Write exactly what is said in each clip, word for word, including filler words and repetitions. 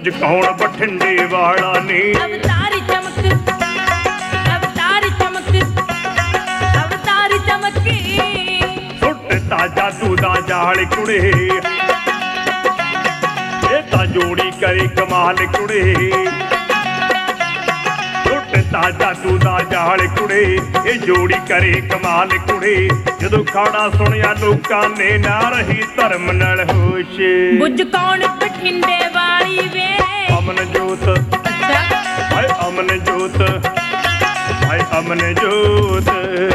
बुझ कौन बठिंडे वाला ने अवतारी चमक अवतारी चमक अवतारी चमके सुटता जादू दा जाल कुड़े ये ता जोड़ी करे कमाल कुड़े सुटता जादू दा जाल कुड़े ये जोड़ी करे कमाल कुड़े जदों खाड़ा सुनिया लोकां ने ना रही धर्म नाल होश बुझ कौन बठिंडे वाली वे अमन जोत हाय अमन जोत हाय अमन जोत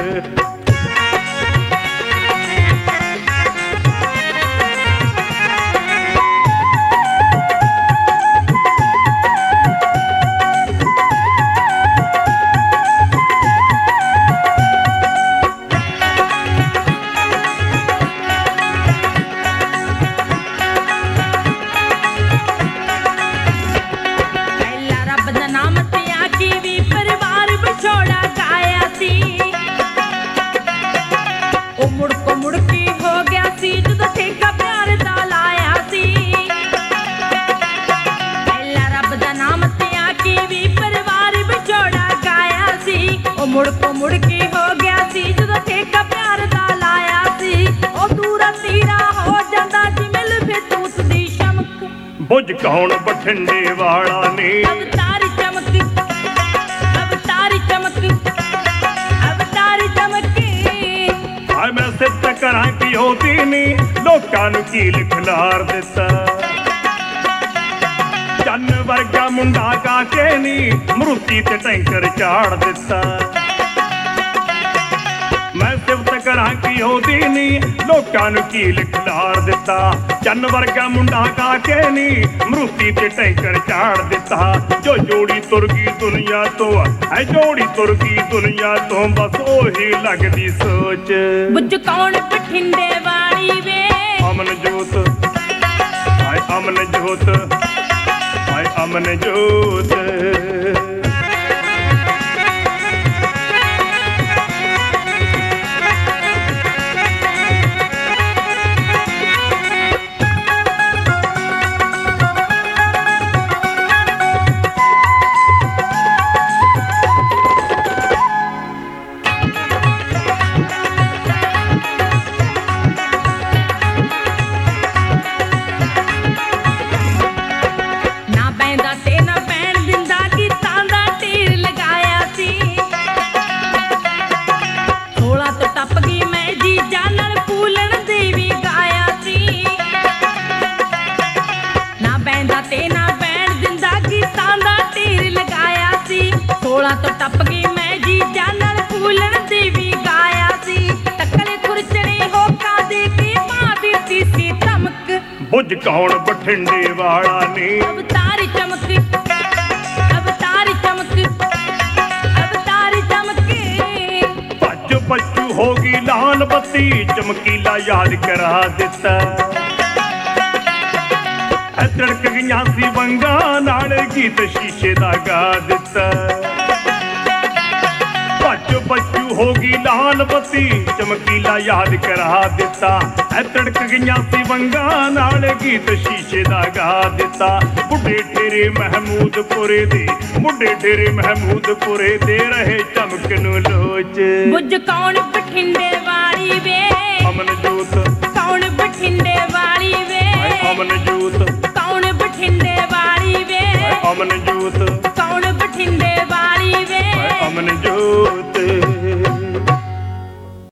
मुड़ को मुड़ के हो गया सी जदों ठेका प्यार दा लाया सी ओ दूरा तीरा हो जांदा जी मिल फे तूत दी चमक बुझ कौन बठिंडे वाला ने अवतारी चमक अवतारी चमक अवतारी चमके हाय मैं सिद्ध करां की होती नहीं लोकां नूं कील खिलार दिता चन्न वर्गा मुंडा काके नी मरूती ते टैंकर चाड़ दिता मैं सिफत करां की होदी नी लोकां नूं कील खिलार दिता चन्न वर्गा मुंडा काके नी मरूती ते टैंकर चाड़ दिता जो जोड़ी तुर गई दुनिया तो है जोड़ी तुर गई दुनिया तो बस ओही लगदी सोच बुझ कौन बठिंडे वाली वे अमन जोत हाय अमन जोत हाय अमन जोत तो टप गई मैं जी जानल फूलन देवी गाया सी टकले खुरचने होका दे के मां देती सी धमक बुझ कौन बठिंडे वाला ने अवतारी चमक अवतारी चमक अवतारी चमके भज पच्चू होगी लाल बत्ती चमकीला याद करा दिता तड़क गईयां सी वंगा नाल गीत शीशे दा गा दिता बच्चू होगी लाल बत्ती चमकीला याद करा दिता है तड़क गईयां सी वंगा नाल गीत शीशे दा गा दिता बुढ़े तेरे महमूदपुरे दे बुढ़े तेरे महमूदपुरे दे रहे चमक नूं लोच बुझ कौन बठिंडे वाली वे अमन जोत कौन बठिंडे वाली वे अमन जोत कौन बठिंडे वाली वे अमन जोत